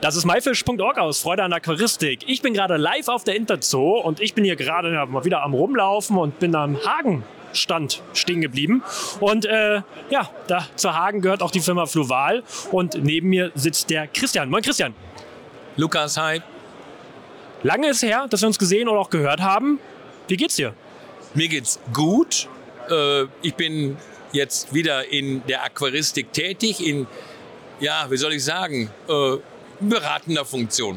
Das ist myfish.org aus Freude an Aquaristik. Ich bin gerade live auf der Interzoo und ich bin hier gerade mal wieder am Rumlaufen und bin am Hagenstand stehen geblieben. Und da zur Hagen gehört auch die Firma Fluval und neben mir sitzt der Christian. Moin Christian. Lukas, hi. Lange ist her, dass wir uns gesehen oder auch gehört haben. Wie geht's dir? Mir geht's gut. Ich bin jetzt wieder in der Aquaristik tätig, in, wie soll ich sagen, beratender Funktion.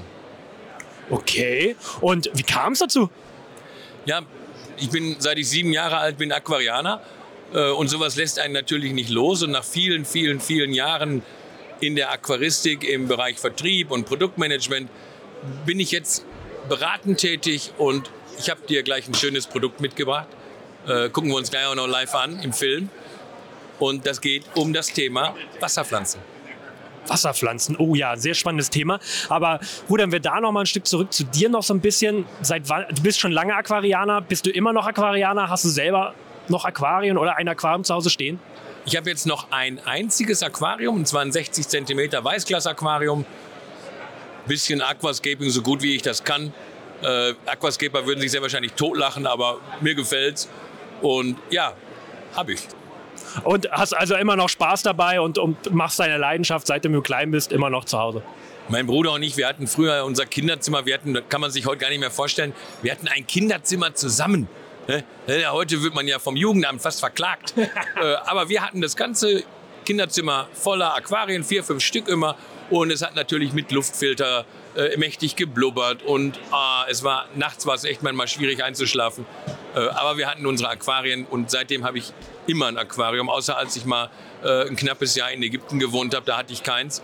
Okay, und wie kam es dazu? Ja, ich bin, seit ich 7 Jahre alt bin, Aquarianer und sowas lässt einen natürlich nicht los. Und nach vielen, vielen, vielen Jahren in der Aquaristik im Bereich Vertrieb und Produktmanagement bin ich jetzt beratend tätig und ich habe dir gleich ein schönes Produkt mitgebracht. Gucken wir uns gleich auch noch live an im Film. Und das geht um das Thema Wasserpflanzen. Wasserpflanzen, oh ja, sehr spannendes Thema. Aber rudern wir da noch mal ein Stück zurück zu dir noch so ein bisschen. Seit wann, du bist schon lange Aquarianer, bist du immer noch Aquarianer? Hast du selber noch Aquarien oder ein Aquarium zu Hause stehen? Ich habe jetzt noch ein einziges Aquarium, und zwar ein 60 cm Weißglas-Aquarium. Bisschen Aquascaping, so gut wie ich das kann. Aquascaper würden sich sehr wahrscheinlich totlachen, aber mir gefällt's. Und ja, habe ich. Und hast also immer noch Spaß dabei und machst deine Leidenschaft, seitdem du klein bist, immer noch zu Hause? Mein Bruder und ich, wir hatten früher unser Kinderzimmer, das kann man sich heute gar nicht mehr vorstellen, wir hatten ein Kinderzimmer zusammen. Heute wird man ja vom Jugendamt fast verklagt. Aber wir hatten das ganze Kinderzimmer voller Aquarien, 4, 5 Stück immer. Und es hat natürlich mit Luftfilter mächtig geblubbert. Und nachts war es echt manchmal schwierig einzuschlafen. Aber wir hatten unsere Aquarien und seitdem habe ich immer ein Aquarium. Außer als ich mal ein knappes Jahr in Ägypten gewohnt habe, da hatte ich keins.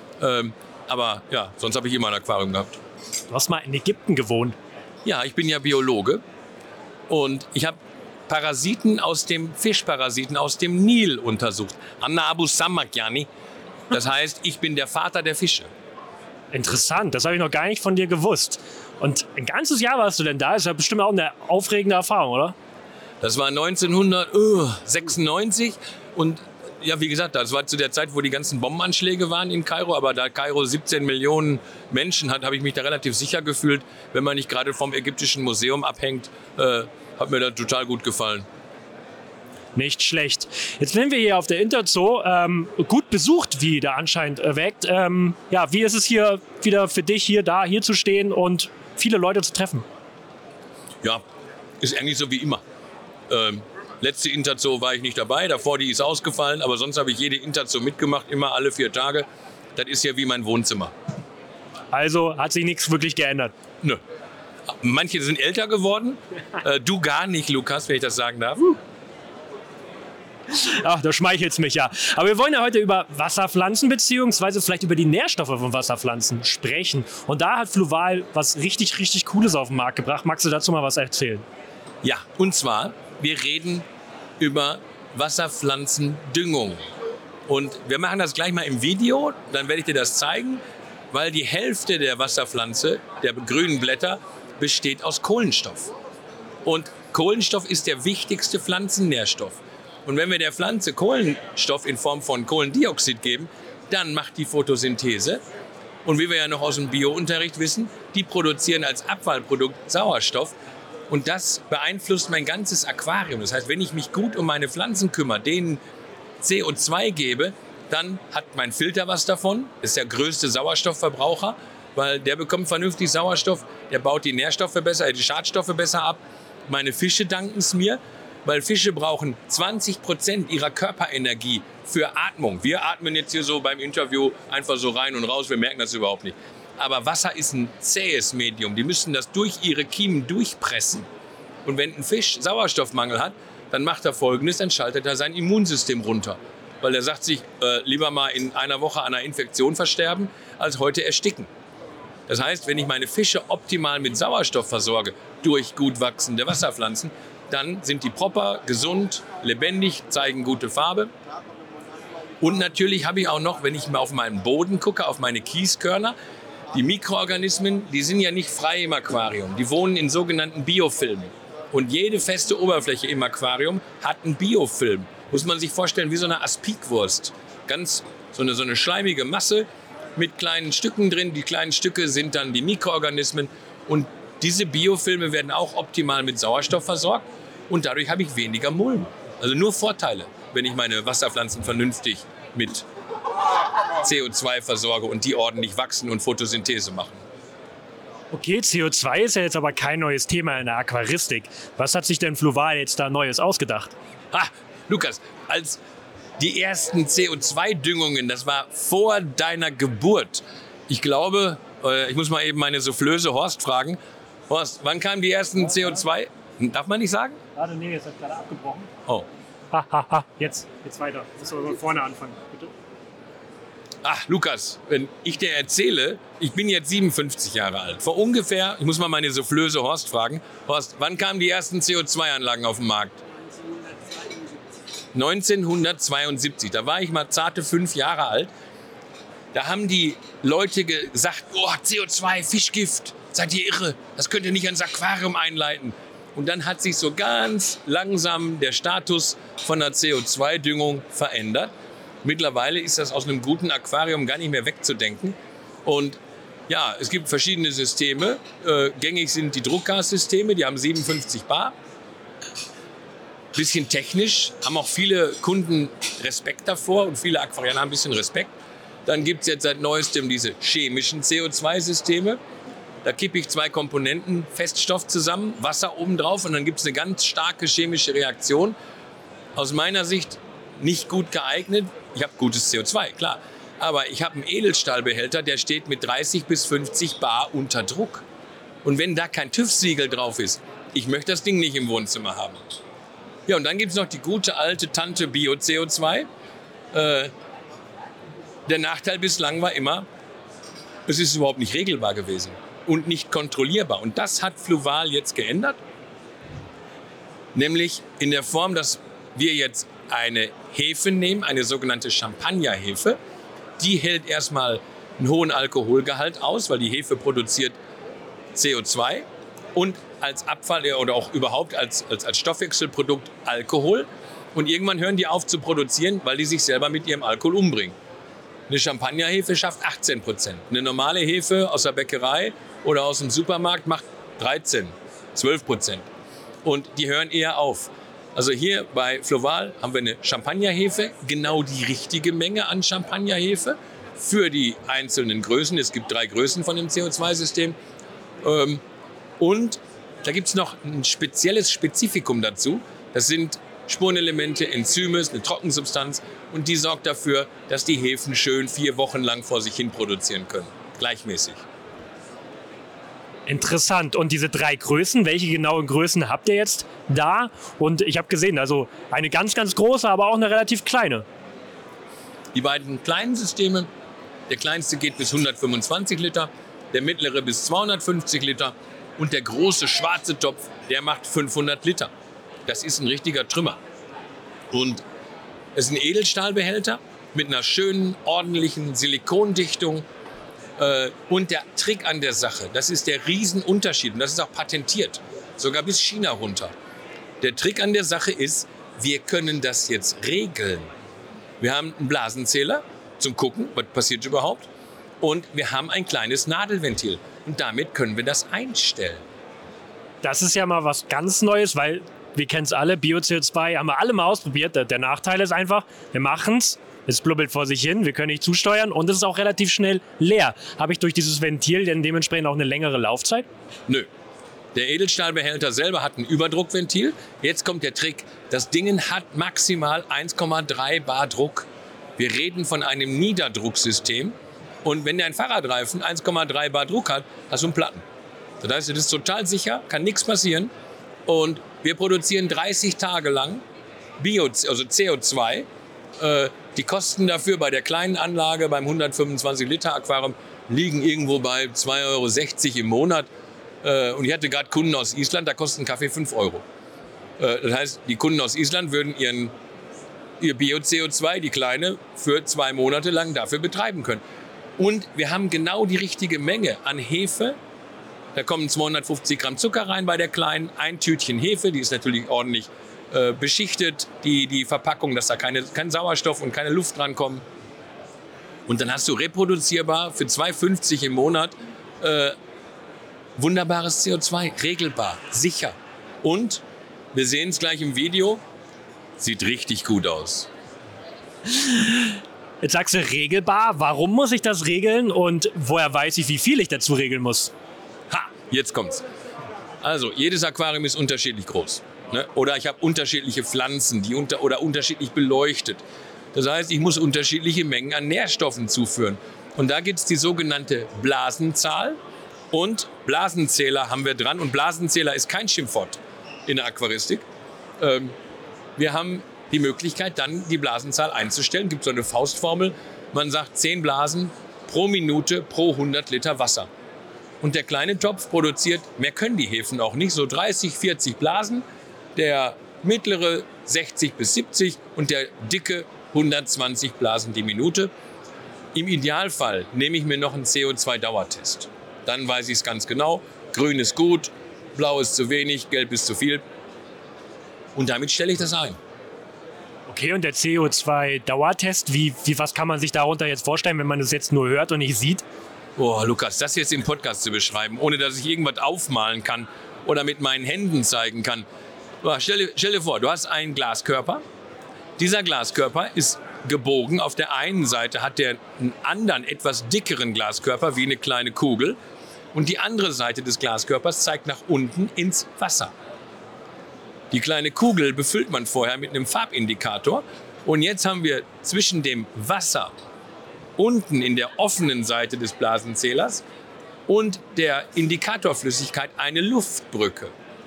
Aber ja, sonst habe ich immer ein Aquarium gehabt. Du hast mal in Ägypten gewohnt? Ja, ich bin ja Biologe. Und ich habe Fischparasiten aus dem Nil untersucht. Anna Abu Samakyani. Das heißt, ich bin der Vater der Fische. Interessant, das habe ich noch gar nicht von dir gewusst. Und ein ganzes Jahr warst du denn da? Ist ja bestimmt auch eine aufregende Erfahrung, oder? Das war 1996 und ja, wie gesagt, das war zu der Zeit, wo die ganzen Bombenanschläge waren in Kairo. Aber da Kairo 17 Millionen Menschen hat, habe ich mich da relativ sicher gefühlt. Wenn man nicht gerade vom Ägyptischen Museum abhängt, hat mir das total gut gefallen. Nicht schlecht. Jetzt sind wir hier auf der Interzoo, gut besucht, wie der anscheinend erweckt. Wie ist es hier wieder für dich, hier zu stehen und viele Leute zu treffen? Ja, ist eigentlich so wie immer. Letzte Interzoo war ich nicht dabei, davor die ist ausgefallen, aber sonst habe ich jede Interzoo mitgemacht, immer alle 4 Tage. Das ist ja wie mein Wohnzimmer. Also hat sich nichts wirklich geändert? Nö. Manche sind älter geworden, du gar nicht, Lukas, wenn ich das sagen darf. Ach, da schmeichelt's mich ja. Aber wir wollen ja heute über Wasserpflanzen beziehungsweise vielleicht über die Nährstoffe von Wasserpflanzen sprechen. Und da hat Fluval was richtig, richtig Cooles auf den Markt gebracht. Magst du dazu mal was erzählen? Ja, und zwar, wir reden über Wasserpflanzendüngung. Und wir machen das gleich mal im Video, dann werde ich dir das zeigen, weil die Hälfte der Wasserpflanze, der grünen Blätter, besteht aus Kohlenstoff. Und Kohlenstoff ist der wichtigste Pflanzennährstoff. Und wenn wir der Pflanze Kohlenstoff in Form von Kohlendioxid geben, dann macht die Photosynthese. Und wie wir ja noch aus dem Biounterricht wissen, die produzieren als Abfallprodukt Sauerstoff. Und das beeinflusst mein ganzes Aquarium. Das heißt, wenn ich mich gut um meine Pflanzen kümmere, denen CO2 gebe, dann hat mein Filter was davon. Das ist der größte Sauerstoffverbraucher, weil der bekommt vernünftig Sauerstoff. Der baut die Nährstoffe besser, die Schadstoffe besser ab. Meine Fische danken es mir, weil Fische brauchen 20% ihrer Körperenergie für Atmung. Wir atmen jetzt hier so beim Interview einfach so rein und raus, wir merken das überhaupt nicht. Aber Wasser ist ein zähes Medium. Die müssen das durch ihre Kiemen durchpressen. Und wenn ein Fisch Sauerstoffmangel hat, dann macht er Folgendes, dann schaltet er sein Immunsystem runter. Weil er sagt sich, lieber mal in einer Woche an einer Infektion versterben, als heute ersticken. Das heißt, wenn ich meine Fische optimal mit Sauerstoff versorge, durch gut wachsende Wasserpflanzen, dann sind die proper, gesund, lebendig, zeigen gute Farbe. Und natürlich habe ich auch noch, wenn ich mal auf meinen Boden gucke, auf meine Kieskörner, die Mikroorganismen, die sind ja nicht frei im Aquarium. Die wohnen in sogenannten Biofilmen. Und jede feste Oberfläche im Aquarium hat einen Biofilm. Muss man sich vorstellen wie so eine Aspikwurst. Ganz so eine schleimige Masse mit kleinen Stücken drin. Die kleinen Stücke sind dann die Mikroorganismen. Und diese Biofilme werden auch optimal mit Sauerstoff versorgt. Und dadurch habe ich weniger Mulm. Also nur Vorteile, wenn ich meine Wasserpflanzen vernünftig mit CO2 versorge und die ordentlich wachsen und Photosynthese machen. Okay, CO2 ist ja jetzt aber kein neues Thema in der Aquaristik. Was hat sich denn Fluval jetzt da Neues ausgedacht? Lukas, als die ersten CO2-Düngungen, das war vor deiner Geburt. Ich glaube, ich muss mal eben meine Soufflöse Horst fragen. Horst, wann kamen die ersten CO2? Darf man nicht sagen? Warte, nee, jetzt hat gerade abgebrochen. Oh. Jetzt weiter. Müssen wir von vorne anfangen, bitte. Lukas, wenn ich dir erzähle, ich bin jetzt 57 Jahre alt. Vor ungefähr, ich muss mal meine Soufflöse Horst fragen. Horst, wann kamen die ersten CO2-Anlagen auf den Markt? 1972. Da war ich mal zarte 5 Jahre alt. Da haben die Leute gesagt, CO2, Fischgift, seid ihr irre? Das könnt ihr nicht ans Aquarium einleiten. Und dann hat sich so ganz langsam der Status von der CO2-Düngung verändert. Mittlerweile ist das aus einem guten Aquarium gar nicht mehr wegzudenken. Und ja, es gibt verschiedene Systeme. Gängig sind die Druckgassysteme, die haben 57 Bar. Bisschen technisch, haben auch viele Kunden Respekt davor und viele Aquarianer haben ein bisschen Respekt. Dann gibt es jetzt seit neuestem diese chemischen CO2-Systeme. Da kippe ich 2 Komponenten, Feststoff zusammen, Wasser obendrauf und dann gibt es eine ganz starke chemische Reaktion. Aus meiner Sicht nicht gut geeignet. Ich habe gutes CO2, klar. Aber ich habe einen Edelstahlbehälter, der steht mit 30 bis 50 Bar unter Druck. Und wenn da kein TÜV-Siegel drauf ist, ich möchte das Ding nicht im Wohnzimmer haben. Ja, und dann gibt es noch die gute alte Tante Bio-CO2. Der Nachteil bislang war immer, es ist überhaupt nicht regelbar gewesen und nicht kontrollierbar. Und das hat Fluval jetzt geändert. Nämlich in der Form, dass wir jetzt eine Hefe nehmen, eine sogenannte Champagnerhefe. Die hält erstmal einen hohen Alkoholgehalt aus, weil die Hefe produziert CO2 und als Abfall oder auch überhaupt als Stoffwechselprodukt Alkohol. Und irgendwann hören die auf zu produzieren, weil die sich selber mit ihrem Alkohol umbringen. Eine Champagnerhefe schafft 18%. Eine normale Hefe aus der Bäckerei oder aus dem Supermarkt macht 13, 12%. Und die hören eher auf. Also hier bei Fluval haben wir eine Champagnerhefe, genau die richtige Menge an Champagnerhefe für die einzelnen Größen. Es gibt 3 Größen von dem CO2-System. Und da gibt es noch ein spezielles Spezifikum dazu. Das sind Spurenelemente, Enzyme, eine Trockensubstanz. Und die sorgt dafür, dass die Hefen schön 4 Wochen lang vor sich hin produzieren können. Gleichmäßig. Interessant. Und diese 3 Größen, welche genauen Größen habt ihr jetzt da? Und ich habe gesehen, also eine ganz, ganz große, aber auch eine relativ kleine. Die beiden kleinen Systeme, der kleinste geht bis 125 Liter, der mittlere bis 250 Liter und der große schwarze Topf, der macht 500 Liter. Das ist ein richtiger Trümmer. Und es ist ein Edelstahlbehälter mit einer schönen, ordentlichen Silikondichtung. Und der Trick an der Sache, das ist der Riesenunterschied und das ist auch patentiert, sogar bis China runter. Der Trick an der Sache ist, wir können das jetzt regeln. Wir haben einen Blasenzähler zum Gucken, was passiert überhaupt. Und wir haben ein kleines Nadelventil und damit können wir das einstellen. Das ist ja mal was ganz Neues, weil wir kennen es alle, Bio-CO2 haben wir alle mal ausprobiert. Der Nachteil ist einfach, wir machen es. Es blubbelt vor sich hin, wir können nicht zusteuern und es ist auch relativ schnell leer. Habe ich durch dieses Ventil denn dementsprechend auch eine längere Laufzeit? Nö. Der Edelstahlbehälter selber hat ein Überdruckventil. Jetzt kommt der Trick. Das Ding hat maximal 1,3 Bar Druck. Wir reden von einem Niederdrucksystem. Und wenn der ein Fahrradreifen 1,3 Bar Druck hat, hast du einen Platten. Das heißt, es ist total sicher, kann nichts passieren. Und wir produzieren 30 Tage lang also CO2. Die Kosten dafür bei der kleinen Anlage, beim 125 Liter Aquarium, liegen irgendwo bei 2,60 € im Monat. Und ich hatte gerade Kunden aus Island, da kostet ein Kaffee 5 Euro. Das heißt, die Kunden aus Island würden ihr Bio-CO2, die kleine, für 2 Monate lang dafür betreiben können. Und wir haben genau die richtige Menge an Hefe. Da kommen 250 Gramm Zucker rein bei der kleinen, ein Tütchen Hefe, die ist natürlich ordentlich beschichtet, die Verpackung, dass da kein Sauerstoff und keine Luft drankommen. Und dann hast du reproduzierbar für 2,50 im Monat wunderbares CO2, regelbar, sicher. Und wir sehen es gleich im Video, sieht richtig gut aus. Jetzt sagst du regelbar. Warum muss ich das regeln und woher weiß ich, wie viel ich dazu regeln muss? Ha, jetzt kommt's. Also, jedes Aquarium ist unterschiedlich groß. Ne? Oder ich habe unterschiedliche Pflanzen, die oder unterschiedlich beleuchtet. Das heißt, ich muss unterschiedliche Mengen an Nährstoffen zuführen. Und da gibt es die sogenannte Blasenzahl. Und Blasenzähler haben wir dran. Und Blasenzähler ist kein Schimpfwort in der Aquaristik. Wir haben die Möglichkeit, dann die Blasenzahl einzustellen. Es gibt so eine Faustformel. Man sagt 10 Blasen pro Minute pro 100 Liter Wasser. Und der kleine Topf produziert, mehr können die Hefen auch nicht, so 30, 40 Blasen. Der mittlere 60 bis 70 und der dicke 120 Blasen die Minute. Im Idealfall nehme ich mir noch einen CO2-Dauertest. Dann weiß ich es ganz genau. Grün ist gut, blau ist zu wenig, gelb ist zu viel. Und damit stelle ich das ein. Okay, und der CO2-Dauertest, was kann man sich darunter jetzt vorstellen, wenn man das jetzt nur hört und nicht sieht? Oh, Lukas, das jetzt im Podcast zu beschreiben, ohne dass ich irgendwas aufmalen kann oder mit meinen Händen zeigen kann. Stell dir vor, du hast einen Glaskörper. Dieser Glaskörper ist gebogen. Auf der einen Seite hat der einen anderen, etwas dickeren Glaskörper, wie eine kleine Kugel. Und die andere Seite des Glaskörpers zeigt nach unten ins Wasser. Die kleine Kugel befüllt man vorher mit einem Farbindikator. Und jetzt haben wir zwischen dem Wasser unten in der offenen Seite des Blasenzählers und der Indikatorflüssigkeit eine Luftbrücke.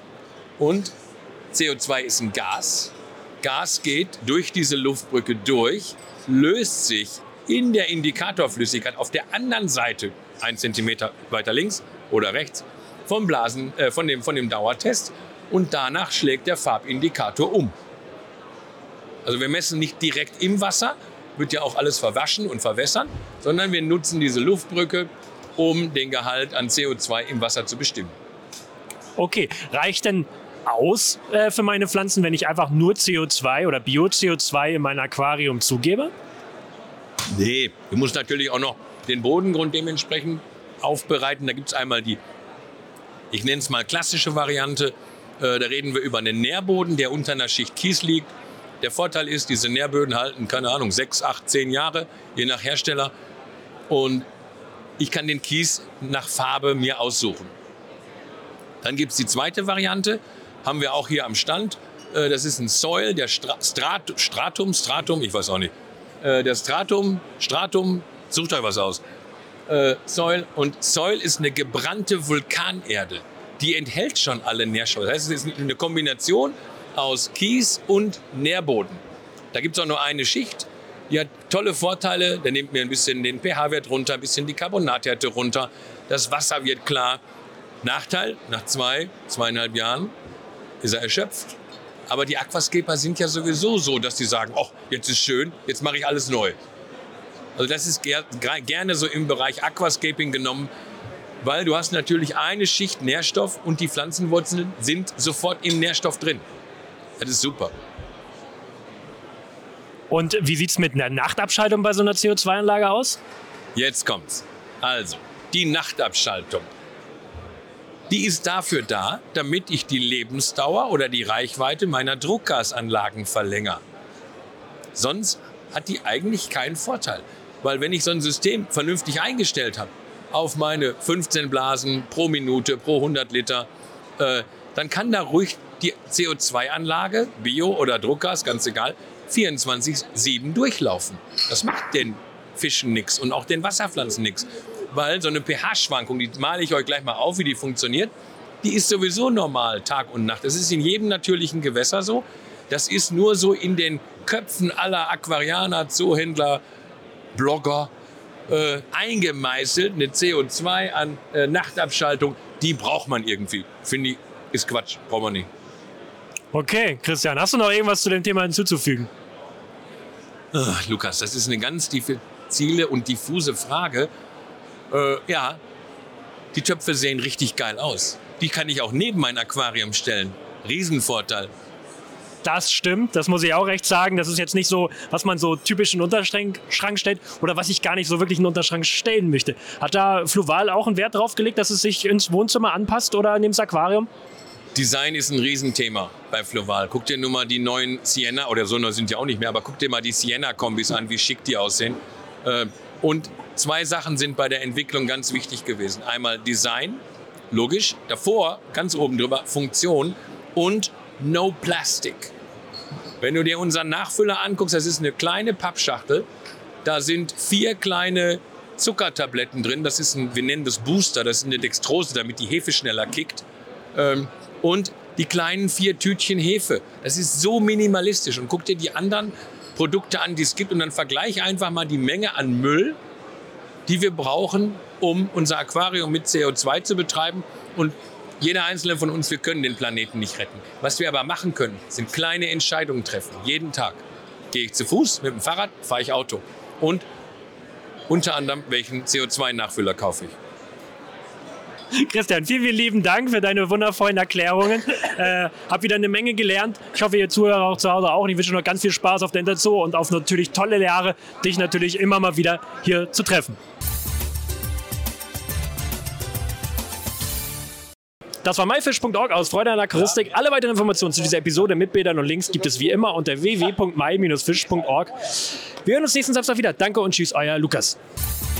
Und CO2 ist ein Gas. Gas geht durch diese Luftbrücke durch, löst sich in der Indikatorflüssigkeit auf der anderen Seite, 1 Zentimeter weiter links oder rechts, von dem Dauertest und danach schlägt der Farbindikator um. Also wir messen nicht direkt im Wasser, wird ja auch alles verwaschen und verwässern, sondern wir nutzen diese Luftbrücke, um den Gehalt an CO2 im Wasser zu bestimmen. Okay, reicht denn aus für meine Pflanzen, wenn ich einfach nur CO2 oder Bio-CO2 in mein Aquarium zugebe? Nee, du musst natürlich auch noch den Bodengrund dementsprechend aufbereiten. Da gibt es einmal die, ich nenne es mal klassische Variante. Da reden wir über einen Nährboden, der unter einer Schicht Kies liegt. Der Vorteil ist, diese Nährböden halten, keine Ahnung, 6, 8, 10 Jahre, je nach Hersteller. Und ich kann den Kies nach Farbe mir aussuchen. Dann gibt es die zweite Variante, haben wir auch hier am Stand. Das ist ein Soil, der Stratum, ich weiß auch nicht. Der Stratum, sucht euch was aus. Soil. Und Soil ist eine gebrannte Vulkanerde. Die enthält schon alle Nährstoffe. Das heißt, es ist eine Kombination aus Kies und Nährboden. Da gibt es auch nur eine Schicht. Die hat tolle Vorteile. Der nimmt mir ein bisschen den pH-Wert runter, ein bisschen die Carbonathärte runter. Das Wasser wird klar. Nachteil, nach 2,5 Jahren ist er erschöpft. Aber die Aquascaper sind ja sowieso so, dass die sagen, oh, jetzt ist schön, jetzt mache ich alles neu. Also das ist gerne so im Bereich Aquascaping genommen, weil du hast natürlich eine Schicht Nährstoff und die Pflanzenwurzeln sind sofort im Nährstoff drin. Das ist super. Und wie sieht es mit einer Nachtabschaltung bei so einer CO2-Anlage aus? Jetzt kommt's. Also, die Nachtabschaltung. Die ist dafür da, damit ich die Lebensdauer oder die Reichweite meiner Druckgasanlagen verlängere. Sonst hat die eigentlich keinen Vorteil. Weil wenn ich so ein System vernünftig eingestellt habe, auf meine 15 Blasen pro Minute, pro 100 Liter, dann kann da ruhig die CO2-Anlage, Bio oder Druckgas, ganz egal, 24/7 durchlaufen. Das macht den Fischen nichts und auch den Wasserpflanzen nichts. Weil so eine pH-Schwankung, die male ich euch gleich mal auf, wie die funktioniert, die ist sowieso normal, Tag und Nacht. Das ist in jedem natürlichen Gewässer so. Das ist nur so in den Köpfen aller Aquarianer, Zoohändler, Blogger eingemeißelt. Eine CO2 an Nachtabschaltung, die braucht man irgendwie. Finde ich, ist Quatsch, braucht man nicht. Okay, Christian, hast du noch irgendwas zu dem Thema hinzuzufügen? Ach, Lukas, das ist eine ganz diffizile und diffuse Frage. Ja, die Töpfe sehen richtig geil aus. Die kann ich auch neben mein Aquarium stellen. Riesenvorteil. Das stimmt, das muss ich auch recht sagen. Das ist jetzt nicht so, was man so typisch in den Unterschrank stellt oder was ich gar nicht so wirklich in den Unterschrank stellen möchte. Hat da Fluval auch einen Wert drauf gelegt, dass es sich ins Wohnzimmer anpasst oder in dem Aquarium? Design ist ein Riesenthema bei Fluval. Guck dir nur mal die neuen Sienna, oder so neu sind ja auch nicht mehr, aber guck dir mal die Sienna-Kombis an, wie schick die aussehen. Und 2 Sachen sind bei der Entwicklung ganz wichtig gewesen. Einmal Design, logisch, davor, ganz oben drüber, Funktion und No Plastic. Wenn du dir unseren Nachfüller anguckst, das ist eine kleine Pappschachtel, da sind 4 kleine Zuckertabletten drin, das ist wir nennen das Booster, das ist eine Dextrose, damit die Hefe schneller kickt. Und die kleinen 4 Tütchen Hefe. Das ist so minimalistisch. Und guck dir die anderen Produkte an, die es gibt. Und dann vergleich einfach mal die Menge an Müll, die wir brauchen, um unser Aquarium mit CO2 zu betreiben. Und jeder einzelne von uns, wir können den Planeten nicht retten. Was wir aber machen können, sind kleine Entscheidungen treffen. Jeden Tag. Gehe ich zu Fuß, mit dem Fahrrad, fahre ich Auto. Und unter anderem, welchen CO2-Nachfüller kaufe ich. Christian, vielen, vielen lieben Dank für deine wundervollen Erklärungen. Hab wieder eine Menge gelernt. Ich hoffe, ihr Zuhörer auch zu Hause auch. Und ich wünsche noch ganz viel Spaß auf der Interzoo und auf natürlich tolle Jahre, dich natürlich immer mal wieder hier zu treffen. Das war myfish.org aus Freude an Aquaristik. Alle weiteren Informationen zu dieser Episode mit Bildern und Links gibt es wie immer unter www.my-fish.org. Wir hören uns nächsten Samstag wieder. Danke und tschüss, euer Lukas.